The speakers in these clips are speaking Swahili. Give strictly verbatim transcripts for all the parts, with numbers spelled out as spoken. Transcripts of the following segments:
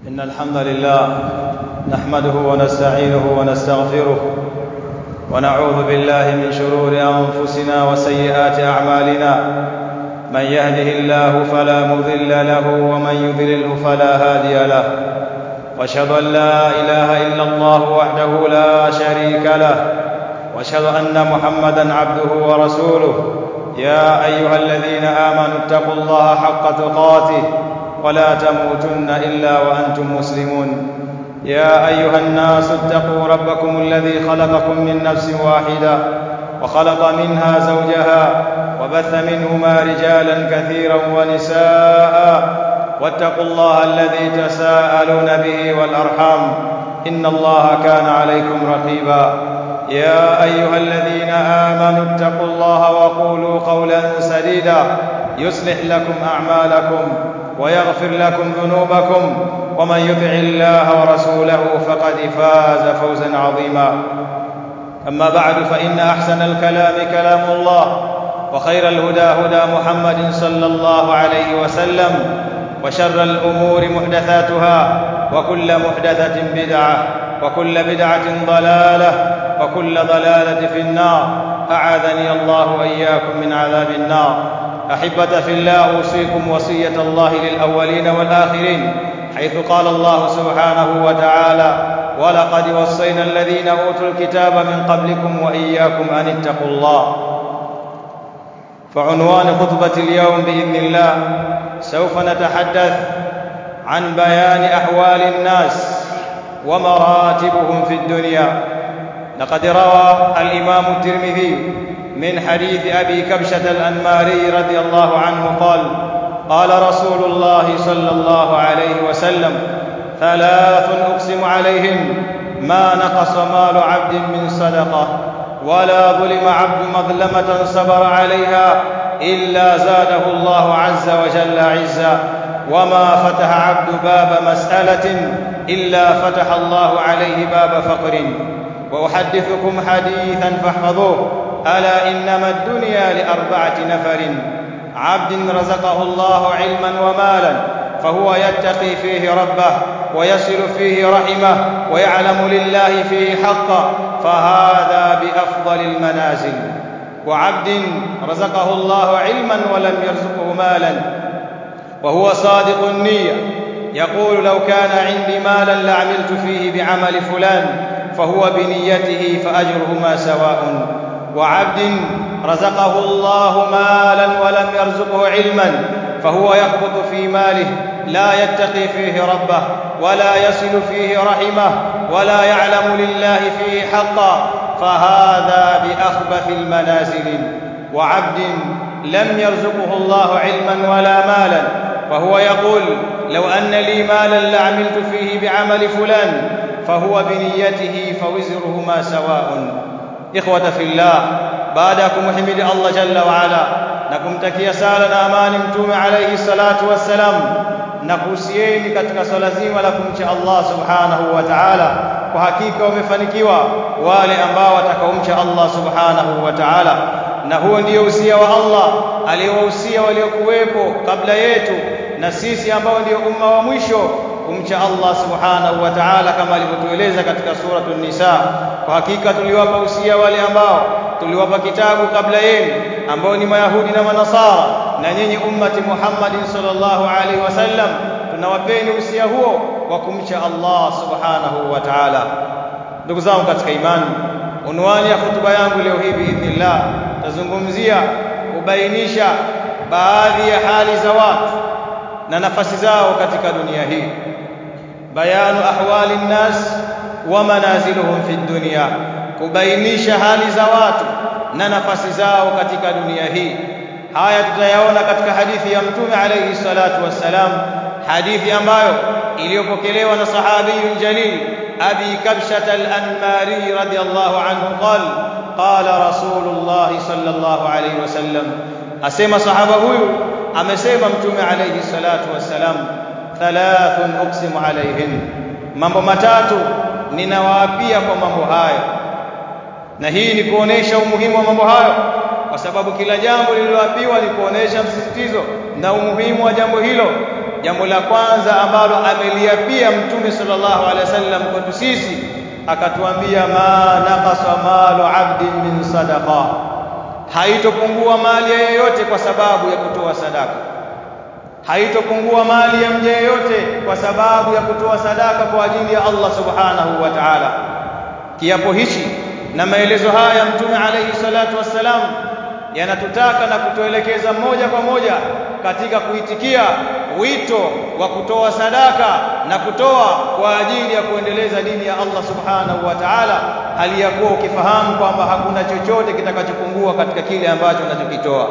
إن الحمد لله نحمده ونستعينه ونستغفره ونعوذ بالله من شرور أنفسنا وسيئات أعمالنا. من يهده الله فلا مضل له ومن يضلله فلا هادي له، وأشهد أن لا إله إلا الله وحده لا شريك له، وأشهد أن محمدًا عبده ورسوله. يا أيها الذين آمنوا اتقوا الله حق تقاته ولا تموتن إلا وأنتم مسلمون. يا أيها الناس اتقوا ربكم الذي خلقكم من نفس واحدة وخلق منها زوجها وبث منهما رجالا كثيرا ونساء، واتقوا الله الذي تساءلون به والأرحام إن الله كان عليكم رقيبا. يا أيها الذين آمنوا اتقوا الله وقولوا قولا سديدا يصلح لكم أعمالكم ويغفر لكم ذنوبكم، ومن يطع الله ورسوله فقد فاز فوزا عظيما. أما بعد، فإن أحسن الكلام كلام الله، وخير الهدى هدى محمد صلى الله عليه وسلم، وشر الأمور محدثاتها، وكل محدثة بدعة، وكل بدعة ضلالة، وكل ضلالة في النار. أعاذني الله وإياكم من عذاب النار. أحبة في الله، أوصيكم وصية الله للأولين والآخرين، حيث قال الله سبحانه وتعالى: ولقد وصينا الذين أوتوا الكتاب من قبلكم وإياكم أن اتقوا الله. فعنوان خطبة اليوم بإذن الله سوف نتحدث عن بيان أحوال الناس ومراتبهم في الدنيا. لقد روى الإمام الترمذي من حديث أبي كبشة الأنماري رضي الله عنه قال: قال رسول الله صلى الله عليه وسلم: ثلاث أقسم عليهن ما نقص مال عبد من صدقة، ولا ظلم عبد مظلمة صبر عليها إلا زاده الله عز وجل عزا، وما فتح عبد باب مسألة إلا فتح الله عليه باب فقر. وأحدثكم حديثا فاحفظوه: ألا إنما الدنيا لأربعة نفر: عبد رزقه الله علما ومالا فهو يتقي فيه ربه ويصل فيه رحمه ويعلم لله فيه حقا، فهذا بأفضل المنازل. وعبد رزقه الله علما ولم يرزقه مالا وهو صادق النية يقول: لو كان عندي مالا لعملت فيه بعمل فلان، فهو بنيته فأجرهما سواء. وعبد رزقه الله مالا ولم يرزقه علما فهو يخبط في ماله لا يتقي فيه ربه ولا يصل فيه رحمه ولا يعلم لله فيه حقا، فهذا بأخبث المنازل. وعبد لم يرزقه الله علما ولا مالا فهو يقول: لو أن لي مالا لعملت فيه بعمل فلان، فهو بنيته فوزرهما سواء. إخوة في الله، baadakum muhimidi Allah jalla wa ala na kumtakia sala na amani mtume alayhi salatu wassalam, na kuhusieni katika swala zima la kumcha Allah subhanahu wa ta'ala. Kwa hakika wamefanikiwa wale ambao watakaomcha Allah subhanahu wa ta'ala, na huo ndio usia wa Allah aliowahusia waliokuwepo kabla yetu na sisi ambao ndio umma wa mwisho kumcha Allah subhanahu wa ta'ala, kama alivyotueleza katika suratul Nisa: kwa hakika tuliwapa usia wale ambao tuliwapa kitabu kabla yenu ambao ni Mayahudi na Manasara, na nyinyi ummati Muhammadin sallallahu alaihi wasallam tunawapeni usia huo wa kumcha Allah subhanahu wa ta'ala. Ndugu zangu katika imani, unwani ya hutuba yangu leo hii biidhnillah tazungumzia kubainisha baadhi ya hali za watu na nafasi zao katika dunia hii. Bayanu ahwali nnas wa manaziluhum fi dunya, kubainisha hali za watu na nafasi zao katika dunia hii. Haya tutayaona katika hadithi ya Mtume alayhi salatu wassalam, hadithi ambayo iliyopokelewa na sahabiyun jalil Abi Kabshat al-Anmari radiyallahu anhu qala: qala Rasulullah sallallahu alayhi wasallam, asema sahaba huyu amesema Mtume alayhi salatu wassalam: thalathun uqsimu alayhin, mambo matatu ninawaapia kwa mambo haya. Na hii ni kuonesha umuhimu wa mambo hayo, kwa sababu kila jambo lililoapiwa ni kuonesha msisitizo na umuhimu wa jambo hilo. jambo la kwanza ambalo ameliapia Mtume sallallahu alaihi wasallam kwetu sisi, akatuambia ma naqasa malu abdin min sadaqa, haitopungua mali ya yeyote kwa sababu ya kutoa sadaka. Haitopungua mali ya mja yeyote kwa sababu ya kutoa sadaka kwa ajili ya Allah subhanahu wa ta'ala. Kiapo hichi na maelezo haya Mtume alayhi salatu wassalam yanatutaka na kutuelekeza moja kwa moja katika kuitikia wito wa kutoa sadaka na kutoa kwa ajili ya kuendeleza dini ya Allah subhanahu wa ta'ala, hali ya kuwa ukifahamu kwamba hakuna chochote kitakachopungua katika kile ambacho unachokitoa.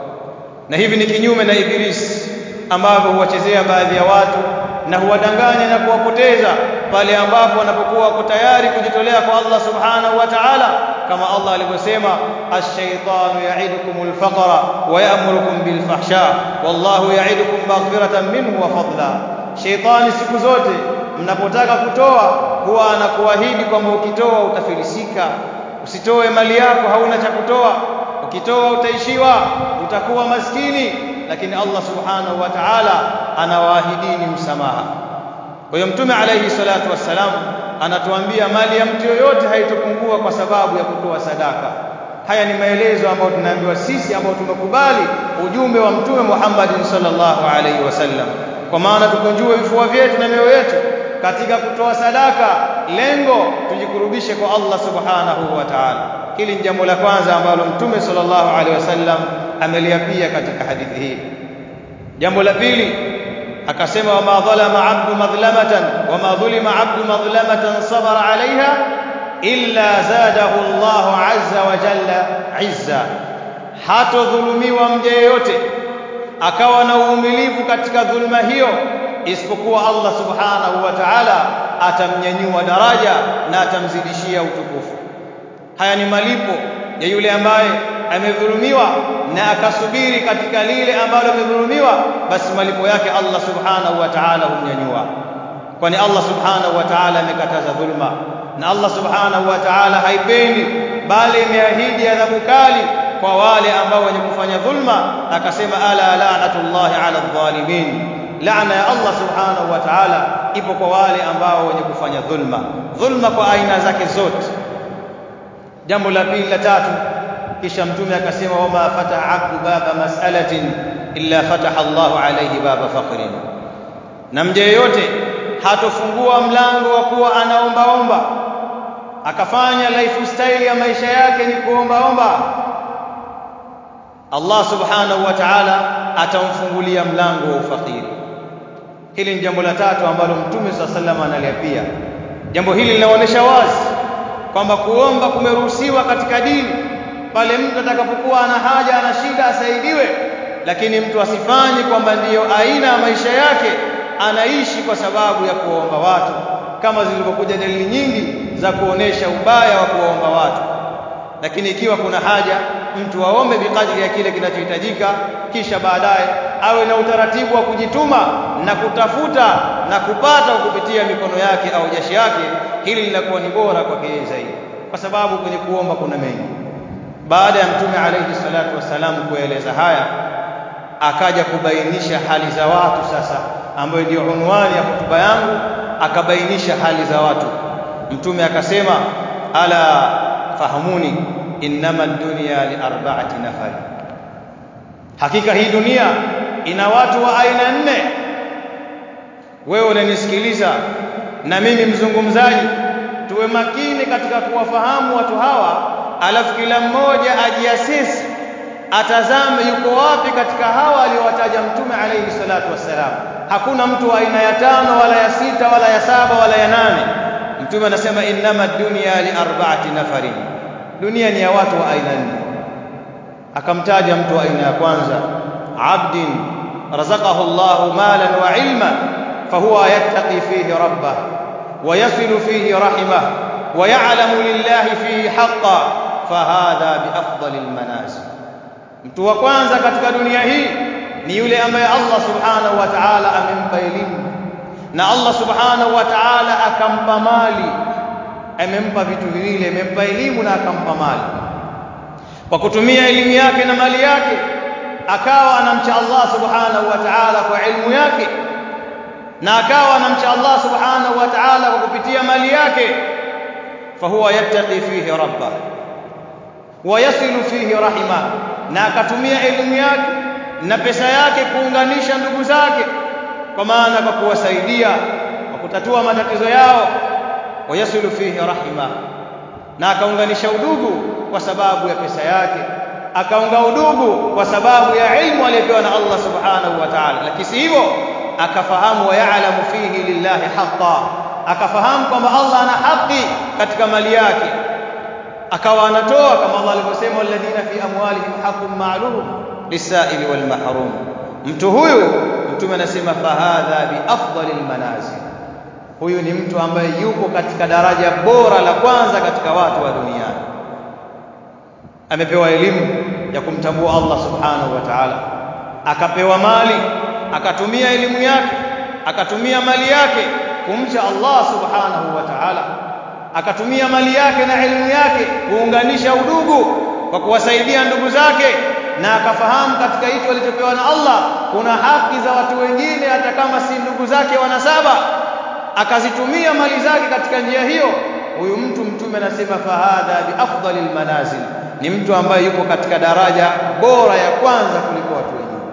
Na hivi ni kinyume na Ibilisi ambavyo huwachezea baadhi ya watu na huwadanganya na kuwapoteza pale ambapo wanapokuwa wako tayari kujitolea kwa Allah subhanahu wa ta'ala, kama Allah alivyosema, ash-shaytanu ya'idukumul faqra wa ya'murukum bil fahsha wallahu ya'idukum maghfiratan minhu wa fadla. Shaytani siku zote mnapotaka kutoa huwa anakuahidi kwamba ukitoa utafilisika, usitoe mali yako hauna cha kutoa, ukitoa utaishiwa, utakuwa maskini. Lakini Allah subhanahu wa ta'ala anawaahidini msamaha. Kwa hiyo Mtume alayhi salatu wassalam anatuambia mali ya mtu yoyote haitopungua kwa sababu ya kutoa sadaka. Haya ni maelezo ambayo tunaambiwa sisi ambao tumekubali ujumbe wa Mtume Muhammad sallallahu alayhi wasallam, kwa maana tukunjue vifua vyetu na mioyo yetu katika kutoa sadaka, lengo tujikurubishe kwa Allah subhanahu wa ta'ala. Hili ni jambo la kwanza ambalo Mtume sallallahu alayhi wasallam ameliapia katika hadithi hii. Jambo la pili akasema, wa ma dhalama abdu madhlamatan wa ma dhulima abdu madhlamatan sabara alaiha illa zadahu Allahu azza wa jalla izza, hatodhulumiwa mja yeyote akawa na uvumilivu katika dhulma hiyo isipokuwa Allah subhanahu wa ta'ala atamnyanyua daraja na atamzidishia utukufu. Haya ni malipo ya yule ambaye amedhulumiwa na akasubiri katika lile ambalo amedhulumiwa, basi malipo yake Allah subhanahu wa ta'ala humnyanyua. Kwani Allah subhanahu wa ta'ala amekataza dhulma, na Allah subhanahu wa ta'ala haipendi, bali imeahidi adhabu kali kwa wale ambao wenye kufanya dhulma. Akasema, ala la'natullahi ala adh-dhalimin, laana ya Allah subhanahu wa ta'ala ipo kwa wale ambao wenye kufanya dhulma, dhulma kwa aina zake zote. Jambo la pili la tatu, kisha Mtume akasema, wama fataha abdu baba mas'alatin illa fataha Allahu alayhi baba faqrin, na mja yeyote hatofungua mlango wa kuwa anaombaomba akafanya lifestyle ya maisha yake ni kuombaomba, Allah subhanahu wa ta'ala atamfungulia mlango wa ufakiri. Hili ni jambo la tatu ambalo Mtume sallallahu alayhi wasallam analiapia. Jambo hili linaonyesha wazi kwamba kuomba kumeruhusiwa katika dini pale mtu atakapokuwa ana haja, ana shida, asaidiwe, lakini mtu asifanye kwamba ndiyo aina ya maisha yake anaishi kwa sababu ya kuomba watu, kama zilivyokuja dalili nyingi za kuonesha ubaya wa kuomba watu. Lakini ikiwa kuna haja, mtu aombe bikadri ya kile kinachohitajika, kisha baadaye awe na utaratibu wa kujituma na kutafuta na kupata kupitia mikono yake au jasho yake. Hili linakuwa ni bora kwake yeye zaidi, kwa sababu kwenye kuomba kuna mengi. Baada ya Mtume alayhi salatu wasalam kueleza haya, akaja kubainisha hali za watu sasa, ambayo ndio unwani ya hotuba yangu. Akabainisha hali za watu. Mtume akasema, ala fahamuni innama ad-dunya li arba'ati nafar, hakika hii dunia ina watu wa aina nne. Wewe unanisikiliza na mimi mzungumzaji, tuwe makini katika kuwafahamu watu hawa, alafu kila mmoja ajiasisi, atazame yuko wapi katika hawa aliowataja Mtume alayhi salatu wassalam. Hakuna mtu wa aina ya tano wala ya sita wala ya saba wala ya nane. Mtume anasema innama ad-dunya li arba'ati nafarin, dunia ni ya watu wa aina nne. Akamtaja mtu wa aina ya kwanza, abdin razaqahu Allahu malan wa ilma fahuwa yattaqi fihi rabbah wa yasilu fihi rahimah wa ya'lamu lillahi fihi haqqan fahadha bi afdalil manazil. Mtu wa kwanza katika dunia hii ni yule ambaye Allah subhanahu wa ta'ala amempa elimu, na Allah subhanahu wa ta'ala akampa mali. Amempa vitu viwili, amempa elimu na akampa mali. Kwa kutumia elimu yake na mali yake akawa anamcha Allah subhanahu wa ta'ala kwa elimu yake na akawa anamcha Allah subhanahu wa ta'ala kwa kupitia mali yake, fahuwa yattaqi fihi rabbah wa yasilu fihi rahimah, na akatumia elimu yake na pesa yake kuunganisha ndugu zake, kwa maana kwa kuwasaidia kwa kutatua matatizo yao, wa yasilu fihi rahimah, na akaunganisha udugu kwa sababu ya pesa yake, akaunga udugu kwa sababu ya ilmu aliyopewa na Allah subhanahu wa ta'ala. Lakini si hivyo, akafahamu wa ya'lamu fihi lillahi haqqan, akafahamu kwamba Allah ana haki katika mali yake, akawa anatoa kama Allah alivyosema, walladhina fi amwalihim haqqun ma'lum lis-sa'ili wal mahrum. Mtu huyu Mtume anasema fahadha bi afdalil manazil, huyu ni mtu ambaye yuko katika daraja bora la kwanza katika watu wa duniani. Amepewa elimu ya kumtambua Allah subhanahu wa ta'ala, akapewa mali, akatumia elimu yake, akatumia mali yake kumcha Allah subhanahu wa ta'ala, akatumia mali yake na elimu yake kuunganisha udugu kwa kuwasaidia ndugu zake, na akafahamu katika hicho alichopewa na Allah kuna haki za watu wengine hata kama si ndugu zake wanasaba, akazitumia mali zake katika njia hiyo. Huyu mtu Mtume anasema fahadha bi afdalil manazil, ni mtu ambaye yuko katika daraja bora ya kwanza kuliko watu wengine.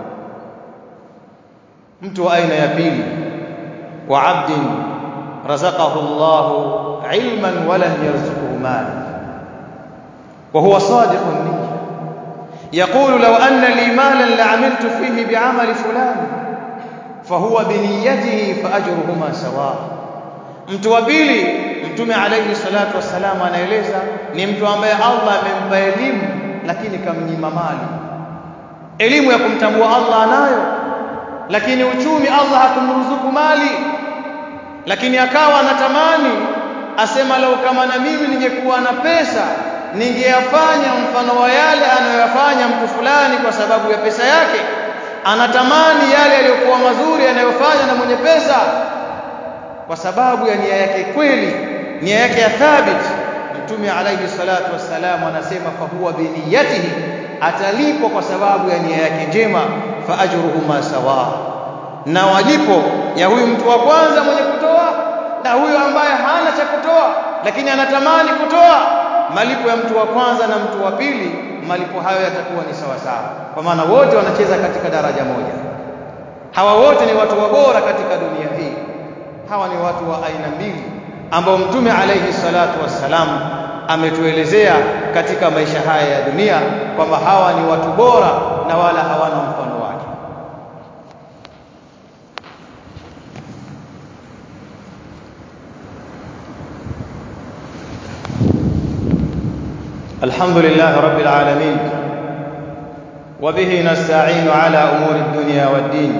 Mtu wa aina ya pili, wa abdin razaqahu Allahu ilman wa lam yarzuqhu mal wa huwa sadiqun niyya yaqulu law anna li malan la'amiltu fihi bi'amali fulan fahuwa biniyatihi fa ajruhuma sawa. Mtu wa pili, Mtume alayhi salatu wassalam anaeleza, ni mtu ambaye Allah amempa elimu lakini kamnyima mali. Elimu ya kumtambua Allah anayo, lakini uchumi Allah hakumruzuku mali, lakini akawa anatamani, asema lau kama na mimi ningekuwa na pesa ningeyafanya mfano wa yale anayoyafanya mtu fulani kwa sababu ya pesa yake. Anatamani yale yaliyokuwa mazuri anayofanya na mwenye pesa kwa sababu ya nia yake kweli, nia yake ya thabit. Mtume alayhi salatu wassalam anasema fahuwa biniyatihi, atalipwa kwa sababu ya nia yake njema, fa ajruhuma sawa. Na walipo ya huyu mtu wa kwanza mwenye kutoa na huyu ambaye hana cha kutoa lakini anatamani kutoa, malipo ya mtu wa kwanza na mtu wa pili, malipo hayo yatakuwa ni sawa sawa, kwa maana wote wanacheza katika daraja moja. Hawa wote ni watu wabora katika dunia hii. Hawa ni watu wa aina mbili ambao Mtume alayhi salatu wassalam ametuelezea katika maisha haya ya dunia kwamba hawa ni watu bora na wala hawana mfano wake. Alhamdulillah rabbil alamin wa bihi nasta'inu ala umuri ad-dunya wad-din.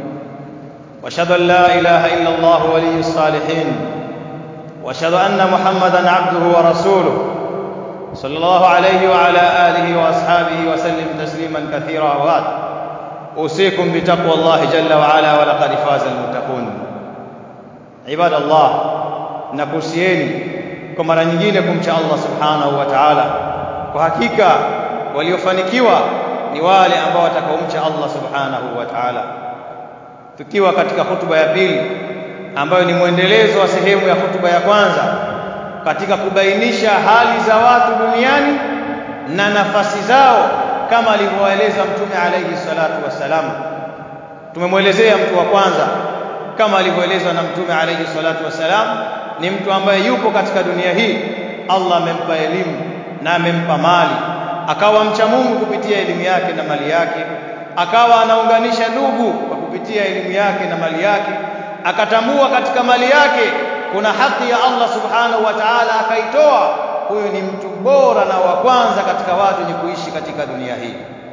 واشهد ان لا اله الا الله ولي الصالحين واشهد ان محمدا عبده ورسوله صلى الله عليه وعلى اله واصحابه وسلم تسليما كثيرا. وبعد، اوصيكم بتقوى الله جل وعلا ولقد فاز المتقون. عباد الله، nakusieni kwa mara nyingine kumcha Allah subhanahu wa ta'ala. Kwa hakika waliofanikiwa ni wale ambao watakaomcha Allah subhanahu wa ta'ala. Tukiwa katika hutuba ya pili ambayo ni mwendelezo wa sehemu ya hutuba ya kwanza katika kubainisha hali za watu duniani na nafasi zao kama alivyoeleza Mtume alayhi salatu wassalam. Tumemwelezea mtu wa kwanza kama alivyoelezwa na Mtume alayhi salatu wassalam, ni mtu ambaye yupo katika dunia hii, Allah amempa elimu na amempa mali, akawa mcha Mungu kupitia elimu yake na mali yake, akawa anaunganisha ndugu kwa kupitia elimu yake na mali yake, akatambua katika mali yake kuna haki ya Allah subhanahu wa ta'ala, akaitoa. Huyu ni mtu bora na wa kwanza katika watu wenye kuishi katika dunia hii.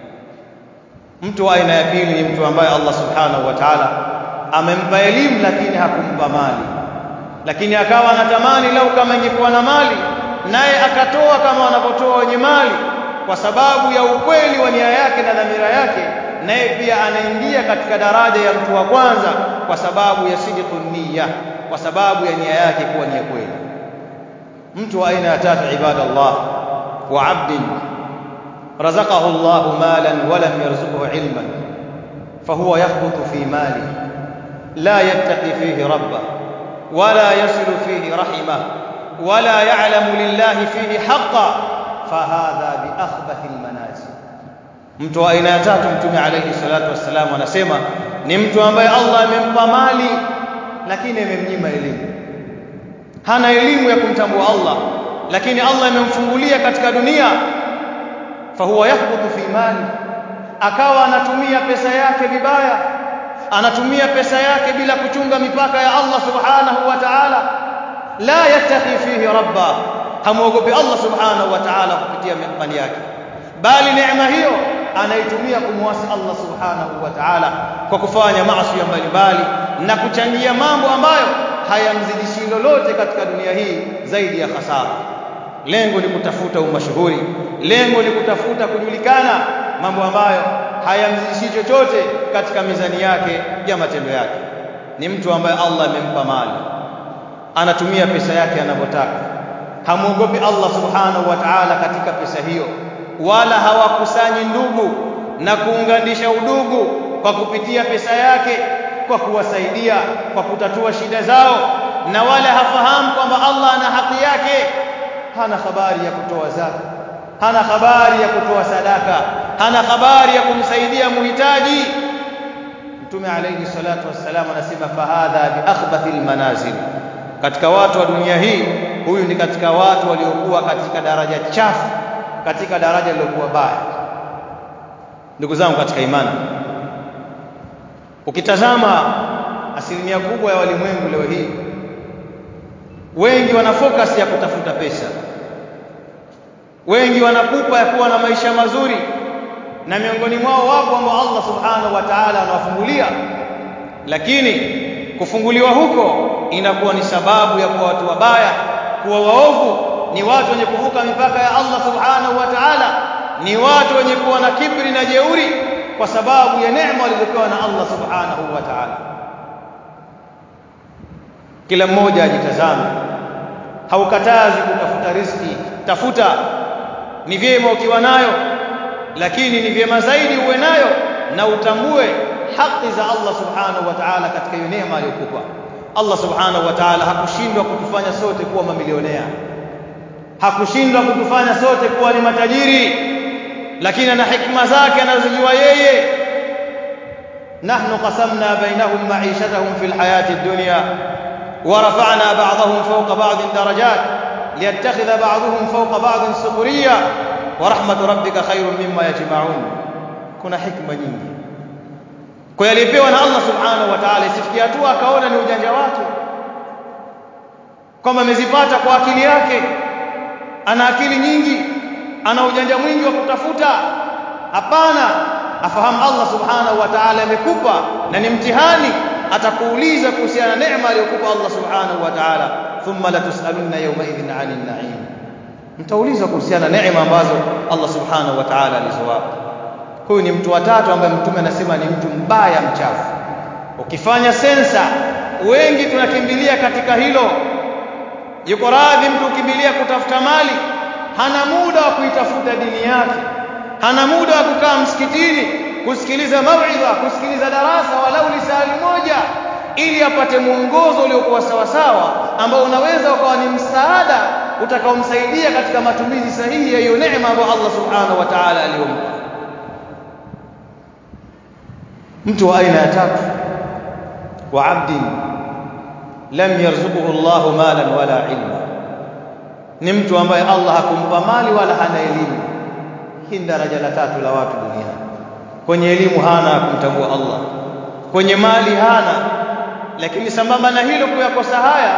Mtu wa aina ya pili ni mtu ambaye Allah subhanahu wa ta'ala amempa elimu lakini hakumpa mali, lakini akawa anatamani lau kama ingekuwa na mali naye akatoa kama wanapotoa wenye mali, kwa sababu ya ukweli wa nia yake na dhamira yake, naye pia anaingia katika daraja ya mtu wa kwanza kwa sababu ya sidqun niyya, kwa sababu ya nia yake kuwa ni ya kweli. Mtu wa aina ya tatu, ibadallah, wa abdin razaqahu Allahu malan wa lam yarzuqhu ilman fahuwa yakhbutu fi mali la yattaqi fihi rabbah wala yasilu fihi rahimah wala ya'lamu lillahi fihi haqqan fahadha bi akhbathi almanazil. Mtu wa aina ya tatu, Mtume alayhi salatu wassalam anasema ni mtu ambaye Allah amempa mali lakini amemnyima elimu. Hana elimu ya kumtambua Allah, lakini Allah amemfungulia katika dunia, fahuwa yakhbuthu fi mali, akawa anatumia pesa yake vibaya, anatumia pesa yake bila kuchunga mipaka ya Allah subhanahu wa ta'ala. La yattaqi fihi rabba, hamuogopi Allah subhanahu wa ta'ala kupitia mali yake, bali neema hiyo anaitumia kumwasi Allah subhanahu wa ta'ala kwa kufanya maasi mbalimbali na kuchangia mambo ambayo hayamzidishi lolote katika dunia hii zaidi ya hasara. Lengo ni kutafuta umashuhuri, lengo ni kutafuta kujulikana, mambo ambayo hayamzidishi chochote katika mizani yake ya matendo yake. Ni mtu ambaye Allah amempa mali, anatumia pesa yake anavyotaka, hamuogopi Allah subhanahu wa ta'ala katika pesa hiyo, wala hawakusanyi ndugu na kuunganisha udugu kwa kupitia pesa yake, kwa kuwasaidia, kwa kutatua shida zao, na wala hafahamu kwamba Allah ana haki yake. Hana habari ya kutoa zaka, hana habari ya kutoa sadaka, hana habari ya kumsaidia muhitaji. Mtume alayhi salatu wassalam anasema fahadha bi akhbathil manazil, katika watu wa dunia hii huyu ni katika watu waliokuwa katika daraja chafu, katika daraja lilokuwa baya. Ndugu zangu katika imani, ukitazama asilimia kubwa ya walimwengu leo hii, wengi wana focus ya kutafuta pesa, wengi wanakupa ya kuwa na maisha mazuri, na miongoni mwao wapo ambao Allah subhanahu wa ta'ala anawafungulia, lakini kufunguliwa huko inakuwa ni sababu ya kuwa watu wabaya, kuwa waovu, ni watu wenye kuvuka mipaka ya Allah subhanahu wa ta'ala, ni watu wenye kuwa na kibri na jeuri kwa sababu ya neema walizopewa na Allah subhanahu wa ta'ala. Kila mmoja ajitazame, haukatazi kutafuta riziki, tafuta, ni vyema ukiwa nayo, lakini ni vyema zaidi uwe nayo na utambue haki za Allah subhanahu wa ta'ala katika hiyo neema aliyokupa. Allah subhanahu wa ta'ala hakushindwa kutufanya sote kuwa mamilionea, hakushindwa kutufanya sote kuwa ni matajiri, lakini ana hikma zake anazojua yeye. Nahnu qasamna bainahum ma'ishatahum fil hayati ad-dunya wa rafa'na ba'dahum fawqa ba'din darajat liyattakhidha ba'dahum fawqa ba'din sukhriya wa rahmatu rabbika khayrun mimma yajma'un. Kuna hikma nyingi kwa yalipewa na Allah subhanahu wa ta'ala, isifikie hatua akaona ni ujanja wake kwamba amezipata kwa akili yake. Ana akili nyingi, ana ujanja mwingi wa kutafuta. Hapana, afahamu Allah subhanahu wa ta'ala amekupa na ni mtihani, atakuuliza kuhusiana na neema aliyokupa Allah subhanahu wa ta'ala. Thumma la tusalunna yawma idhin 'anil na'im, mtaulizwa kuhusiana na neema ambazo Allah subhanahu wa ta'ala alizowapa. Huyu ni mtu wa tatu ambaye Mtume anasema ni mtu mbaya, mchafu. Ukifanya sensa, wengi tunakimbilia katika hilo. Yuko radhi mtu ukimbilia kutafuta mali, hana muda wa kuitafuta dini yake, hana muda wa kukaa msikitini kusikiliza mauidha, kusikiliza darasa walau lisali moja, ili apate mwongozo uliokuwa sawa sawa ambao unaweza ukawa ni msaada utakaomsaidia katika matumizi sahihi ya hiyo neema ambayo Allah subhanahu wa ta'ala aliyompa. Mtu wa aina ya tatu, wa abdin lam yarzuquhu Allahu malan wala ilma, ni mtu ambaye Allah hakumpa mali wala hana elimu. Hii daraja la tatu la watu duniani. Kwenye elimu hana kumtambua Allah, kwenye mali hana, lakini sambamba na hilo kuyakosa haya,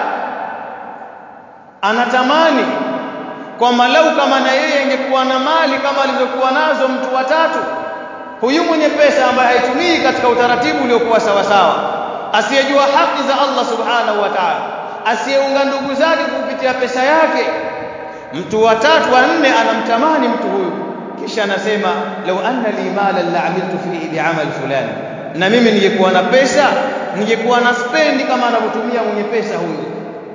anatamani kwamba lau kama na yeye ingekuwa na mali kama alizokuwa nazo mtu wa tatu, huyu mwenye pesa ambaye haitumii katika utaratibu uliokuwa sawa sawa, asiyejua haki za Allah subhanahu wa ta'ala, asiyeunga ndugu zake kupitia pesa yake, mtu wa tatu wa nne anamtamani mtu huyu, kisha anasema law anna li malan la amiltu fihi bi'amal fulani, na mimi ningekuwa na pesa ningekuwa na spendi kama anavyotumia mwenye pesa huyu.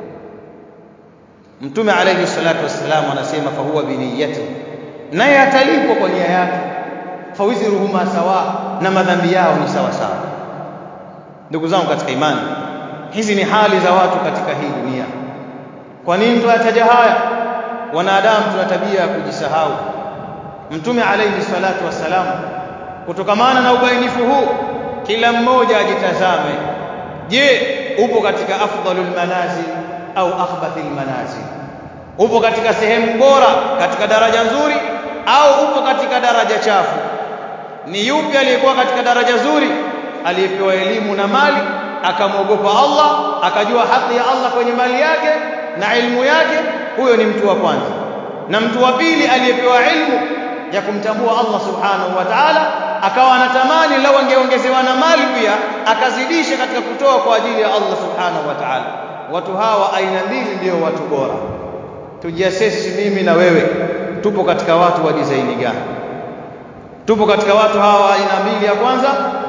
Mtume alayhi salatu wassalam anasema fa huwa biniyati, naye atalipwa kwa nia yake. Fawiziruhuma sawa, na madhambi yao ni sawa sawa. Ndugu zangu katika imani, hizi ni hali za watu katika hii dunia. Kwa nini tunataja haya? Wanadamu tuna tabia ya kujisahau. Mtume alayhi salatu wassalam, kutokamana na ubainifu huu, kila mmoja ajitazame. Je, upo katika afdalul manazil au akhbathil manazil? Upo katika sehemu bora, katika daraja nzuri, au upo katika daraja chafu? Ni yupi aliyekuwa katika daraja nzuri? Aliyepewa elimu na mali, akamwogopa Allah, akajua haki ya Allah kwenye mali yake na ilmu yake, huyo ni mtu wa kwanza. Na mtu wa pili aliyepewa ilmu ya kumtambua Allah subhanahu wa ta'ala, akawa anatamani lau angeongezewa na mali pia akazidisha katika kutoa kwa ajili ya Allah subhanahu wa ta'ala. Watu hawa aina mbili ndio watu bora. Tujiasesi mimi na wewe, tupo katika watu wa design gani? Tupo katika watu hawa aina mbili ya kwanza,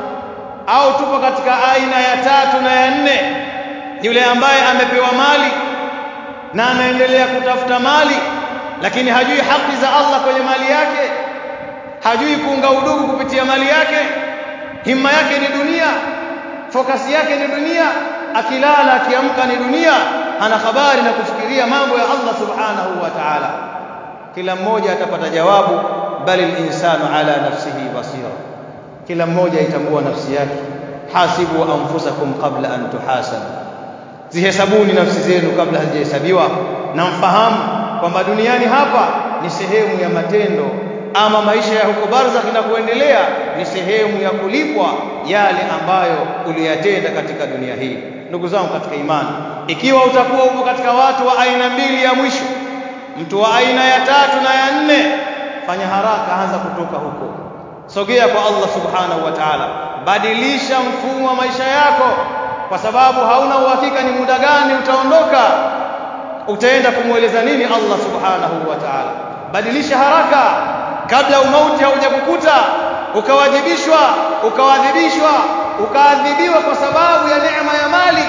au tupo katika aina ya tatu na ya nne, yule ambaye amepewa mali na anaendelea kutafuta mali lakini hajui haki za Allah kwenye mali yake, hajui kuunga udugu kupitia mali yake, himma yake ni dunia, fokasi yake ni dunia, akilala akiamka ni dunia, hana habari na kufikiria mambo ya Allah subhanahu wa ta'ala. Kila mmoja atapata jawabu, bali al-insanu ala nafsihi basira. Kila mmoja aitambua nafsi yake. Hasibu anfusakum qabla an tuhasabu, zihesabuni nafsi zenu kabla hazijahesabiwa, na mfahamu kwamba duniani hapa ni sehemu ya matendo, ama maisha ya huko barzakh na kuendelea ni sehemu ya kulipwa yale ambayo uliyatenda katika dunia hii. Ndugu zangu katika imani, ikiwa utakuwa upo katika watu wa aina mbili ya mwisho, mtu wa aina ya tatu na ya nne, fanya haraka, anza kutoka huko, sogea kwa Allah subhanahu wa ta'ala, badilisha mfumo wa maisha yako, kwa sababu hauna uhakika ni muda gani utaondoka, utaenda kumueleza nini Allah subhanahu wa ta'ala. Badilisha haraka kabla umauti haujakukuta, ukawajibishwa, ukawadhibishwa, ukaadhibiwa kwa sababu ya neema ya mali.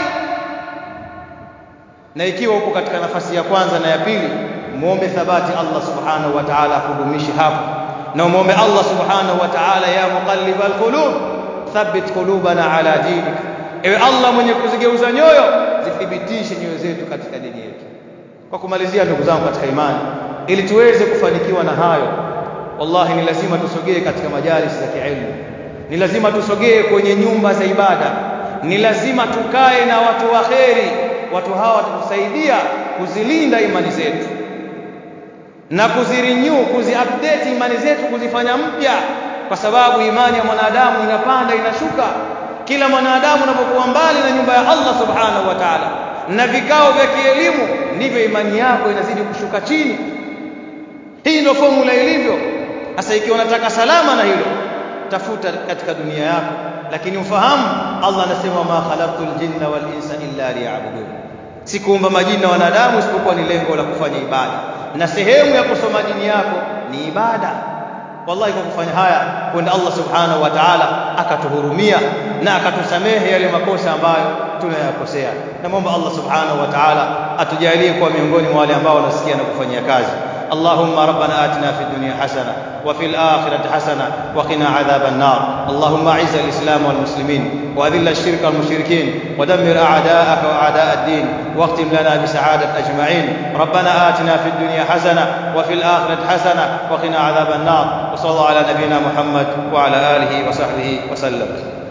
Na ikiwa upo katika nafasi ya kwanza na ya pili, muombe thabati Allah subhanahu wa ta'ala akudumishe hapo, na muombe Allah subhanahu wa ta'ala, ya muqallibal qulub thabbit qulubana ala dinik. Ewe Allah mwenye kuzigeuza nyoyo, zithibitishe nyoyo zetu katika dini yetu. Kwa kumalizia, ndugu zangu katika imani, ili tuweze kufanikiwa na hayo, wallahi ni lazima tusogee katika majalis za kielimu, ni lazima tusogee kwenye nyumba za ibada, ni lazima tukae na watu wa kheri. Watu hawa watatusaidia kuzilinda imani zetu na kuzirenew, kuziupdate imani zetu, kuzifanya mpya, kwa sababu imani ya mwanadamu inapanda inashuka. Kila mwanadamu unapokuwa mbali na nyumba ya Allah subhanahu wa ta'ala na vikao vya kielimu, ndivyo imani yako inazidi kushuka chini. Hii ndio formula ilivyo. Sasa ikiwa unataka salama na hilo, tafuta katika dunia yako, lakini ufahamu Allah anasema, ma khalaqtul jinna wal insa illa liya'budun, sikuumba majini na wanadamu isipokuwa ni lengo la kufanya ibada, na sehemu ya kusoma dini yako ni ibada. Wallahi kwa kufanya haya, kwenda Allah subhanahu wa ta'ala akatuhurumia na akatusamehe yale makosa ambayo tunayakosea. Naomba Allah subhanahu wa ta'ala atujalie kuwa miongoni mwa wale ambao wanasikia na kufanyia kazi. اللهم ربنا آتنا في الدنيا حسنة وفي الآخرة حسنة وقنا عذاب النار. اللهم أعز الإسلام والمسلمين وأذل الشرك والمشركين ودمر أعداءك وأعداء الدين واختم لنا بسعادة أجمعين. ربنا آتنا في الدنيا حسنة وفي الآخرة حسنة وقنا عذاب النار. وصلى الله على نبينا محمد وعلى آله وصحبه وسلم.